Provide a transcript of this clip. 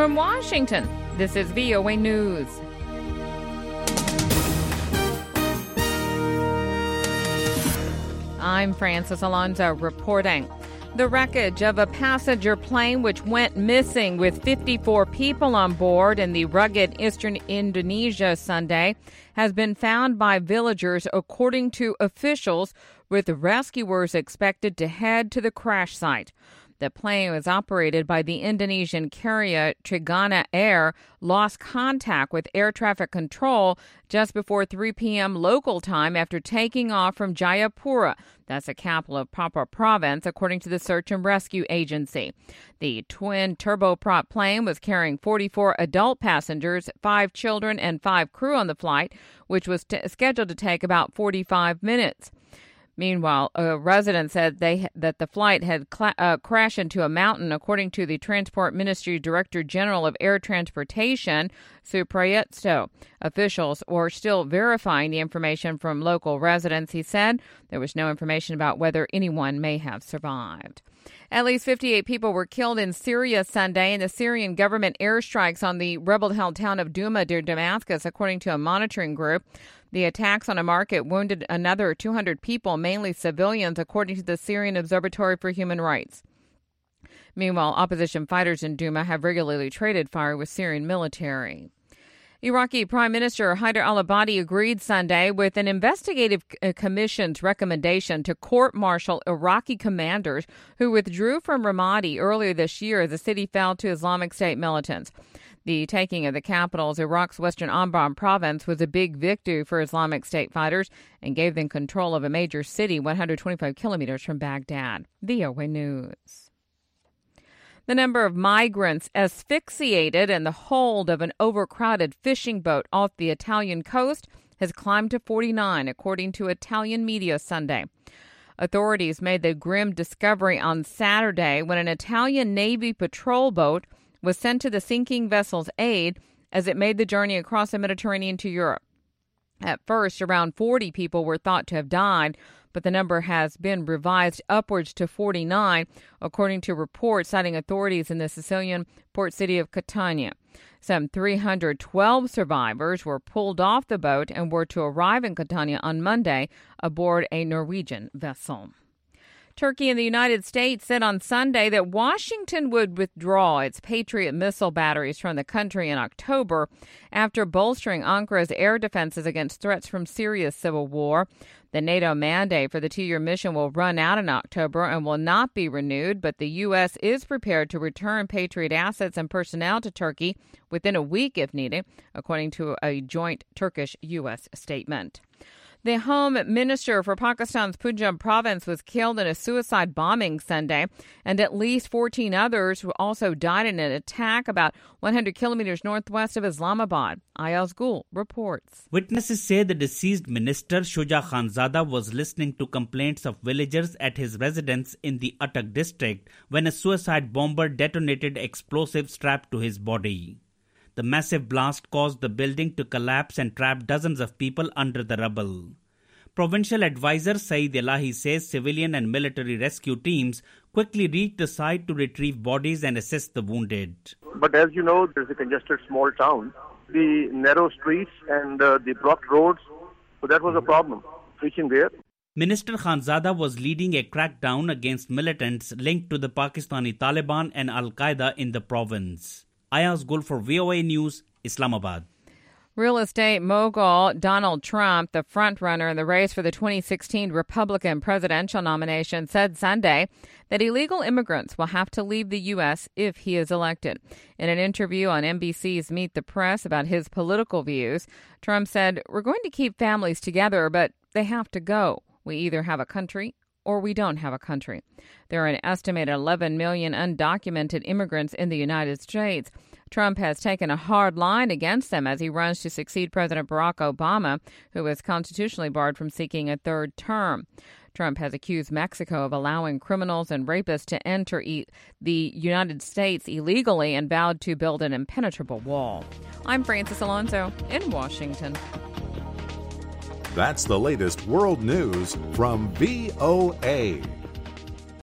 From Washington, this is VOA News. I'm Francis Alonso reporting. The wreckage of a passenger plane which went missing with 54 people on board in the rugged eastern Indonesia Sunday has been found by villagers, according to officials, with rescuers expected to head to the crash site. The plane was operated by the Indonesian carrier Trigana Air, lost contact with air traffic control just before 3 p.m. local time after taking off from Jayapura. That's the capital of Papua Province, according to the Search and Rescue Agency. The twin turboprop plane was carrying 44 adult passengers, 5 children, and 5 crew on the flight, which was scheduled to take about 45 minutes. Meanwhile, a resident said that the flight had crashed into a mountain, according to the Transport Ministry Director General of Air Transportation, Suprayitno. Officials were still verifying the information from local residents. He said there was no information about whether anyone may have survived. At least 58 people were killed in Syria Sunday in the Syrian government airstrikes on the rebel-held town of Douma near Damascus, according to a monitoring group. The attacks on a market wounded another 200 people, mainly civilians, according to the Syrian Observatory for Human Rights. Meanwhile, opposition fighters in Douma have regularly traded fire with Syrian military. Iraqi Prime Minister Haider al-Abadi agreed Sunday with an investigative commission's recommendation to court-martial Iraqi commanders who withdrew from Ramadi earlier this year as the city fell to Islamic State militants. The taking of the capital, Iraq's western Anbar province, was a big victory for Islamic State fighters and gave them control of a major city 125 kilometers from Baghdad. VOA News. The number of migrants asphyxiated in the hold of an overcrowded fishing boat off the Italian coast has climbed to 49, according to Italian media Sunday. Authorities made the grim discovery on Saturday when an Italian Navy patrol boat was sent to the sinking vessel's aid as it made the journey across the Mediterranean to Europe. At first, around 40 people were thought to have died, but the number has been revised upwards to 49, according to reports citing authorities in the Sicilian port city of Catania. Some 312 survivors were pulled off the boat and were to arrive in Catania on Monday aboard a Norwegian vessel. Turkey and the United States said on Sunday that Washington would withdraw its Patriot missile batteries from the country in October after bolstering Ankara's air defenses against threats from Syria's civil war. The NATO mandate for the 2-year mission will run out in October and will not be renewed, but the U.S. is prepared to return Patriot assets and personnel to Turkey within a week if needed, according to a joint Turkish-U.S. statement. The Home Minister for Pakistan's Punjab province was killed in a suicide bombing Sunday, and at least 14 others also died in an attack about 100 kilometers northwest of Islamabad. Ayaz Gul reports. Witnesses say the deceased minister, Shuja Khanzada, was listening to complaints of villagers at his residence in the Attock district when a suicide bomber detonated explosives strapped to his body. The massive blast caused the building to collapse and trapped dozens of people under the rubble. Provincial advisor Saeed Elahi says civilian and military rescue teams quickly reached the site to retrieve bodies and assist the wounded. But as you know, there's a congested small town. The narrow streets and the blocked roads, so that was a problem reaching there. Minister Khanzada was leading a crackdown against militants linked to the Pakistani Taliban and Al-Qaeda in the province. Ayaz Gul for VOA News, Islamabad. Real estate mogul Donald Trump, the frontrunner in the race for the 2016 Republican presidential nomination, said Sunday that illegal immigrants will have to leave the U.S. if he is elected. In an interview on NBC's Meet the Press about his political views, Trump said, "We're going to keep families together, but they have to go. We either have a country or we don't have a country." There are an estimated 11 million undocumented immigrants in the United States. Trump has taken a hard line against them as he runs to succeed President Barack Obama, who is constitutionally barred from seeking a third term. Trump has accused Mexico of allowing criminals and rapists to enter the United States illegally and vowed to build an impenetrable wall. I'm Francis Alonso in Washington. That's the latest world news from VOA.